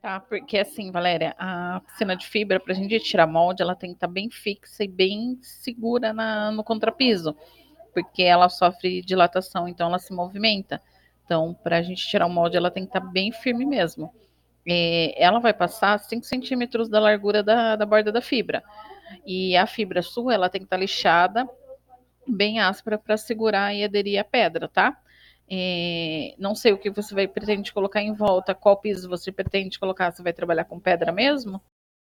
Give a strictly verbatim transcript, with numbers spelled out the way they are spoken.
Tá, porque assim, Valéria, a piscina de fibra, para a gente tirar molde, ela tem que estar bem fixa e bem segura na, no contrapiso, porque ela sofre dilatação, então ela se movimenta. Então, para a gente tirar o molde, ela tem que estar bem firme mesmo. É, ela vai passar cinco centímetros da largura da, da borda da fibra. E a fibra sua, ela tem que estar lixada, bem áspera, para segurar e aderir à pedra, tá? É, não sei o que você vai pretende colocar em volta, qual piso você pretende colocar, você vai trabalhar com pedra mesmo?